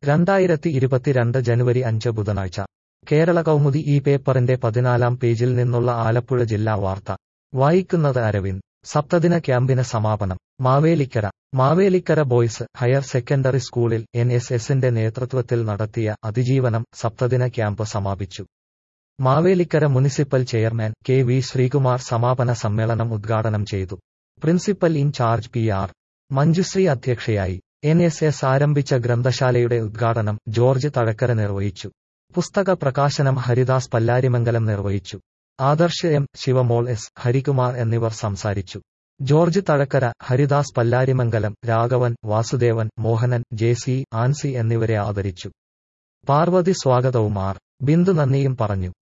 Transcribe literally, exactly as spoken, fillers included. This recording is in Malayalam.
രണ്ടായിരത്തി ഇരുപത്തിരണ്ട് ജനുവരി അഞ്ച് ബുധനാഴ്ച കേരള കൗമുദി ഈ പേപ്പറിന്റെ പതിനാലാം പേജിൽ നിന്നുള്ള ആലപ്പുഴ ജില്ലാ വാർത്ത വായിക്കുന്നത് അരവിന്ദ്. സപ്തദിന ക്യാമ്പിന് സമാപനം. Mavelikkara Mavelikkara boys higher secondary സ്കൂളിൽ എൻ എസ് എസിന്റെ നേതൃത്വത്തിൽ നടത്തിയ അതിജീവനം സപ്തദിന ക്യാമ്പ് സമാപിച്ചു. Mavelikkara municipal chairman K V Sreekumar സമാപന സമ്മേളനം ഉദ്ഘാടനം ചെയ്തു. Principal incharge P R Manjusree അധ്യക്ഷയായി. എൻ എസ് എസ് ആരംഭിച്ച ഗ്രന്ഥശാലയുടെ ഉദ്ഘാടനം ജോർജ് തഴക്കര നിർവഹിച്ചു. പുസ്തക പ്രകാശനം ഹരിദാസ് പല്ലാരിമംഗലം നിർവഹിച്ചു. ആദർശ് എം, ശിവമോൾ എസ്, ഹരികുമാർ എന്നിവർ സംസാരിച്ചു. George Thazhakkara, Haridas Pallarimangalam, Raghavan, Vasudevan, Mohanan, J C, Ancy എന്നിവരെ ആദരിച്ചു. പാർവതി സ്വാഗതവും ആർ ബിന്ദു നന്ദിയും പറഞ്ഞു.